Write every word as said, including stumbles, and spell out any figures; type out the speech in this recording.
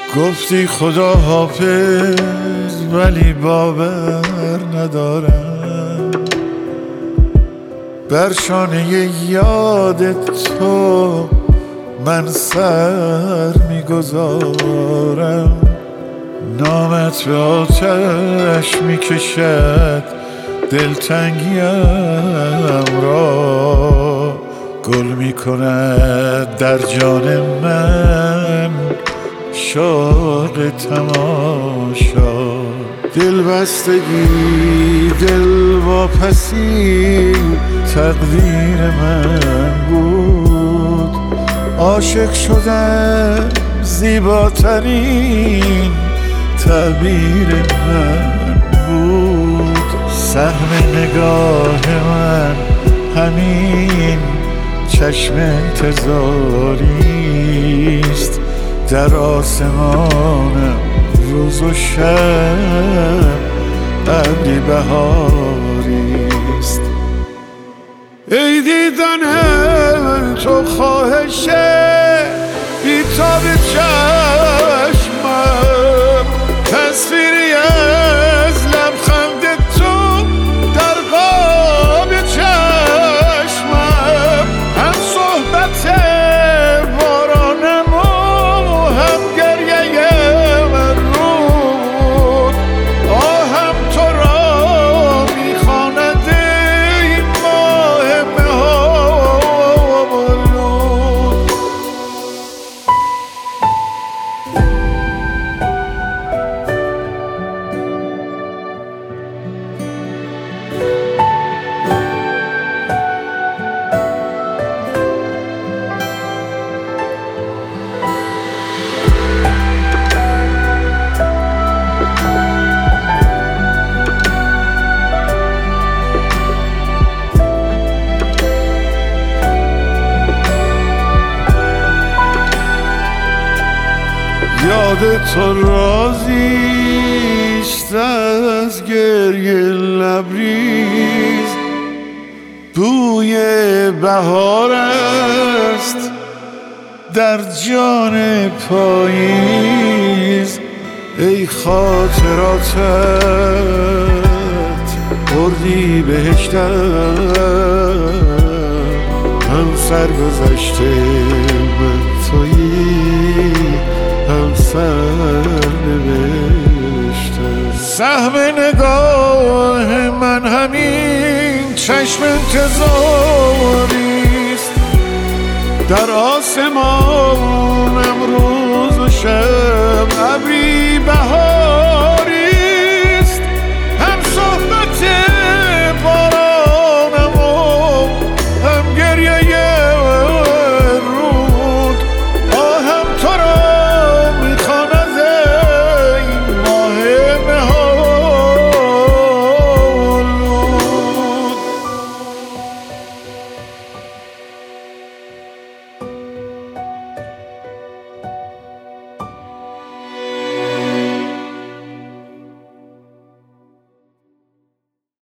گفتی خدا حافظ ولی باور ندارم، بر شانه یاد تو من سر میگذارم. نامت به آتش میکشد دلتنگیم را، گل میکند در جان من شوق تماشا. دل بستگی دل واپسی تقدیر من بود، عاشق شدن زیباترین تعبیر من بود. سهم نگاه من همین چشم انتظاریست، در آسمانم روز و شب ابری بهاریست. ای دیدن تو خواهشه بیتاب چشمم، تصویری از لبخند تو در قاب چشمم. هم صحبت بارانم و هم گریه من رود، آهم تو را میخواند این ماه مه‌آلود. یاد تو رازیست از گریه لبریز، بوی بهار است در جان پاییز. ای خاطراتت بردی بهشتم، هم سرگذشته من تویی هم سرنوشتم. سهم نگاه من همین چشم انتظاریست، در آسمانم روز و شب ابری بهار